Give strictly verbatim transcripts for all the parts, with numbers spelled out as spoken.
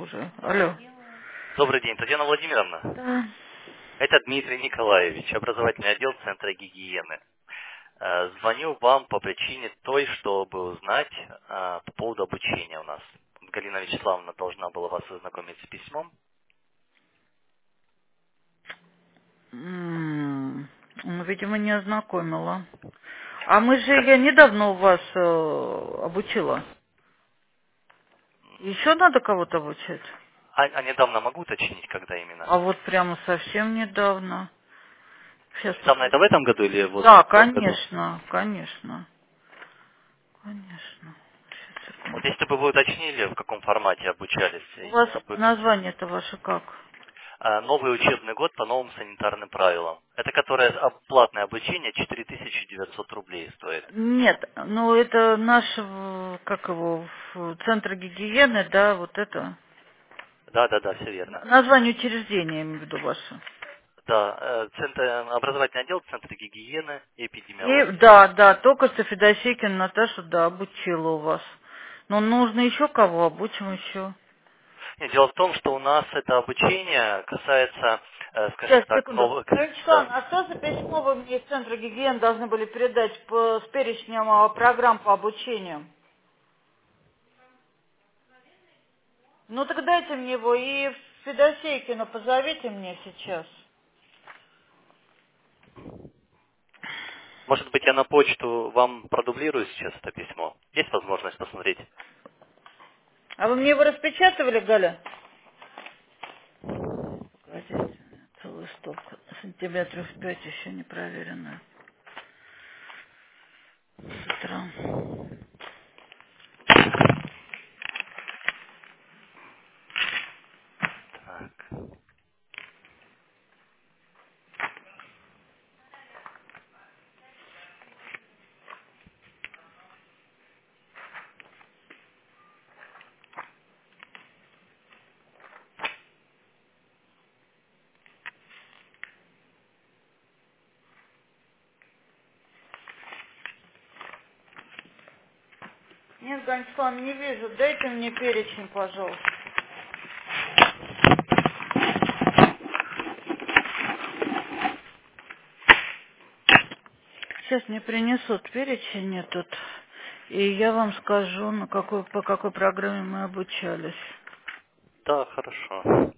уже. Алло. Добрый день, Татьяна Владимировна. Да. Это Дмитрий Николаевич, образовательный отдел Центра гигиены. Э, Звоню вам по причине той, чтобы узнать э, по поводу обучения у нас. Галина Вячеславовна должна была вас ознакомить с письмом. М, Ну, видимо, не ознакомила. А мы же, я недавно у вас э, обучила. Еще надо кого-то обучать? А, а недавно могу уточнить, когда именно? А вот прямо совсем недавно. Сейчас Недавно это в этом году или вот Да, в том году? конечно, конечно. Конечно. Сейчас, Вот секунду. если бы вы уточнили, в каком формате обучались. У и вас бы- название-то ваше как? э, Новый учебный год по новым санитарным правилам. Это которое об- платное обучение четыре тысячи девятьсот рублей стоит. Нет, ну это наш, э, как его, в центр гигиены, да, вот это. Да, да, да, все Н- верно. Название учреждения, я имею в виду ваше. Да, э, центр, образовательный отдел Центра гигиены и И, эпидемиологии. да, да, только что Федосейкина Наташа, да, обучила у вас. Но нужно еще кого обучим еще. Нет, дело в том, что у нас это обучение касается, э, скажем Сейчас, так, секунду. новых... Равичкан, Да. а что за письмо вы мне из Центра гигиены должны были передать по- с перечнем а, программ по обучению? Ну так дайте мне его и Федосейкину позовите мне сейчас. Может быть, я на почту вам продублирую сейчас это письмо? Есть возможность посмотреть? А вы мне его распечатывали, Галя? Погодите, целая стопка. Сантиметров пять еще не проверенная. С утра. Так, Нет, Ганьстан, не вижу. Дайте мне перечень, пожалуйста. Сейчас мне принесут перечень этот, и я вам скажу, на какой, по какой программе мы обучались. да, хорошо.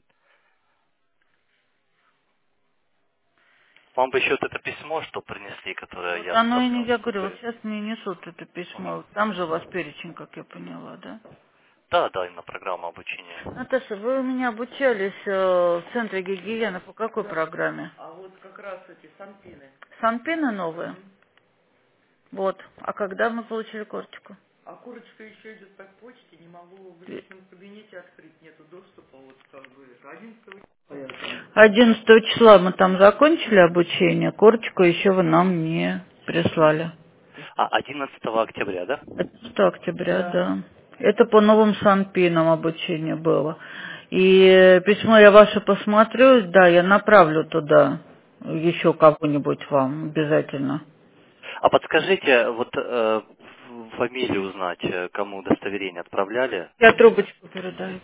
Вам бы еще вот это письмо, что принесли, которое Вот я оно и не, отправлял. я говорю, вот сейчас мне несут это письмо. Там же у вас перечень, как я поняла, да? Да, да, именно программа обучения. Наташа, вы у меня обучались э, в Центре гигиены по какой программе? А вот как раз эти санпины. Санпины новые? Вот. А когда мы получили кортику? А курочка еще идет по почте, не могу в Пе- личном кабинете открыть, нету доступа, вот как бы одиннадцатого. одиннадцатого числа мы там закончили обучение, кортику еще вы нам не прислали. А, одиннадцатого октября, да? одиннадцатого октября, да. Это по новым санпинам обучение было. И письмо я ваше посмотрю, да, я направлю туда еще кого-нибудь вам обязательно. А подскажите, вот э, фамилию узнать, э, кому удостоверение отправляли? Я трубочку передаю.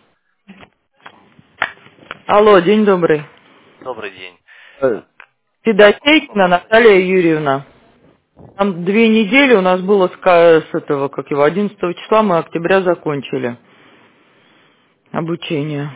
Алло, день добрый. Добрый день. Э, Как могу Федосейкина помочь? Наталья Юрьевна. Там две недели у нас было с, ка- с этого, как его, одиннадцатого числа мы октября закончили обучение.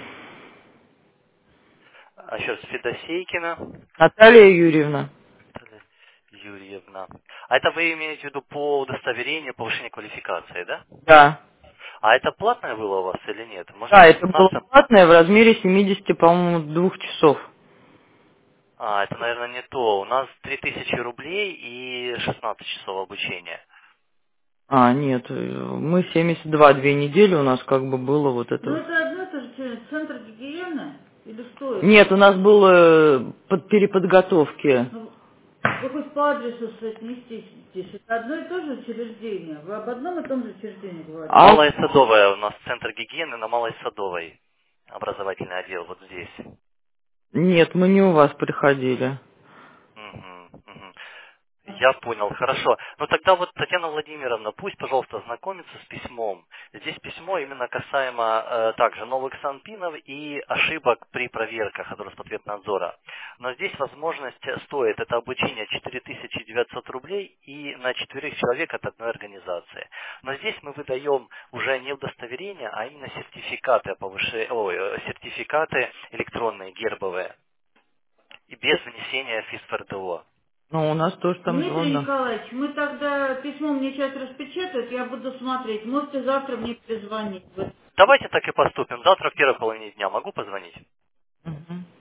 А еще раз, Федосейкина Наталья Юрьевна. Наталья Юрьевна. А это вы имеете в виду по удостоверению повышения квалификации, да? Да. А это платное было у вас или нет? Может Да, быть, это было семнадцать? платное в размере семидесяти, по-моему, двух часов. А, это, наверное, не то. У нас три тысячи рублей и шестнадцать часов обучения. А, нет, э, мы семьдесят два, две недели у нас как бы было вот это Ну вот. это одно и то же, Центр гигиены? Или что это? Нет, у нас было под переподготовки. Ну, вы хоть по адресу соотнеститесь. Это одно и то же учреждение. Вы об одном и том же учреждении говорите. А Малая Садовая у нас центр гигиены на Малой Садовой. Образовательный отдел вот здесь. нет, мы не у вас приходили. Мгм, мгм. Я понял, хорошо. Ну тогда вот, Татьяна Владимировна, пусть, пожалуйста, ознакомится с письмом. Здесь письмо именно касаемо э, также новых санпинов и ошибок при проверках от Роспотребнадзора. Но здесь возможность стоит, это обучение четыре тысячи девятьсот рублей и на четверых человек от одной организации. Но здесь мы выдаем уже не удостоверения, а именно сертификаты, повыше... Ой, э, сертификаты электронные, гербовые. И без внесения ФИС-ФРТО. Ну, у нас тоже там Дмитрий звонок. Николаевич, мы тогда письмо мне сейчас распечатают, я буду смотреть. Можете завтра мне перезвонить. Давайте так и поступим. Завтра в первой половине дня могу позвонить? Мгм.